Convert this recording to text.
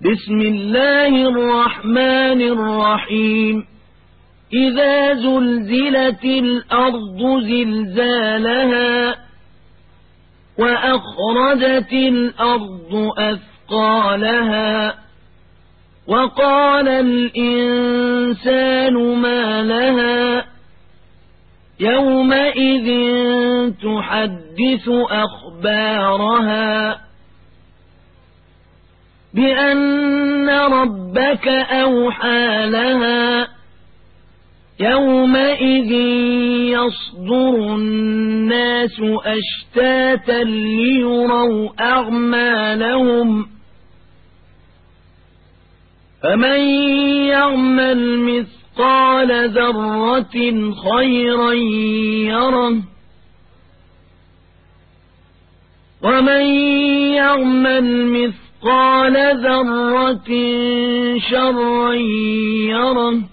بسم الله الرحمن الرحيم إذا زلزلت الأرض زلزالها وأخرجت الأرض أثقالها وقال الإنسان ما لها يومئذ تحدث أخبارها بأن ربك أوحى لها يومئذ يصدر الناس أشتاتا ليروا أعمالهم فمن يعمل مثقال ذرة خيرا يره ومن يعمل مثقال ذرة شرا يره